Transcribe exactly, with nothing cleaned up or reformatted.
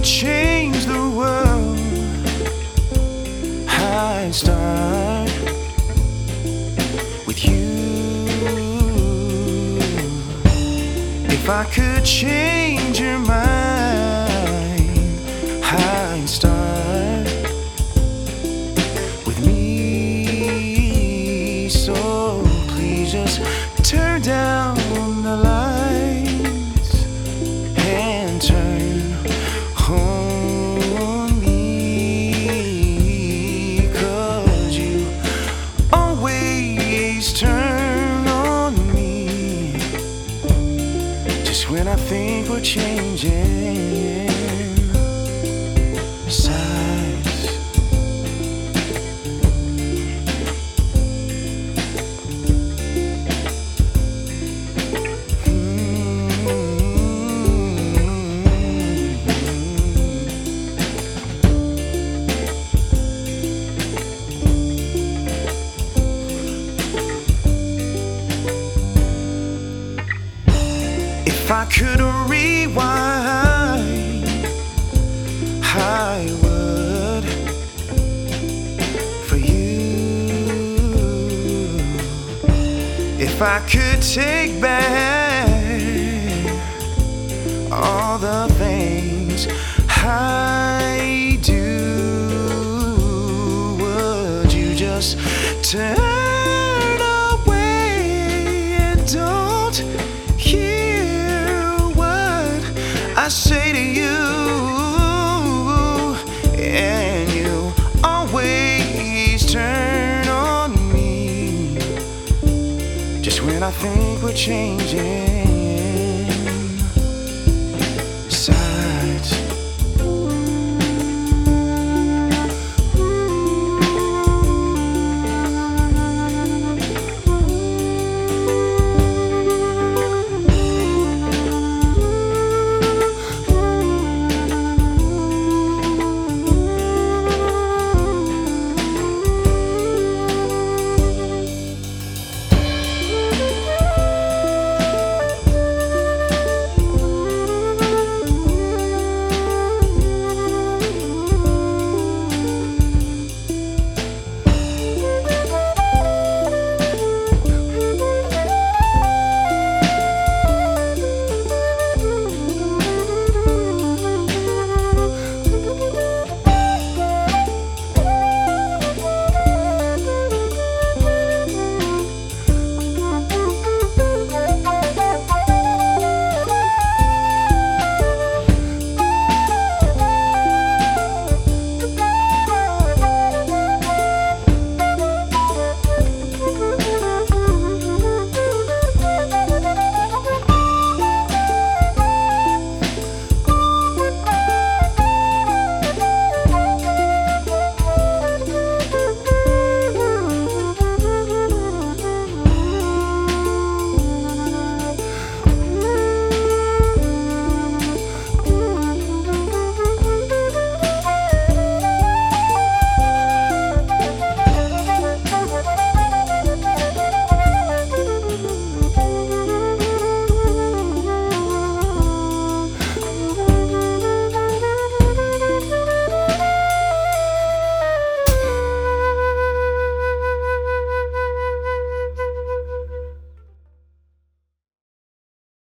change the world, I'd start with you. If I could change your mind, I'd start with me. So please just turn down the lights and turn on me, 'cause you always turn on me just when I think we're changing sides. If I could rewind, I would for you. If I could take back all the things I do, would you just turn away and don't hear I say to you? And you always turn on me just when I think we're changing.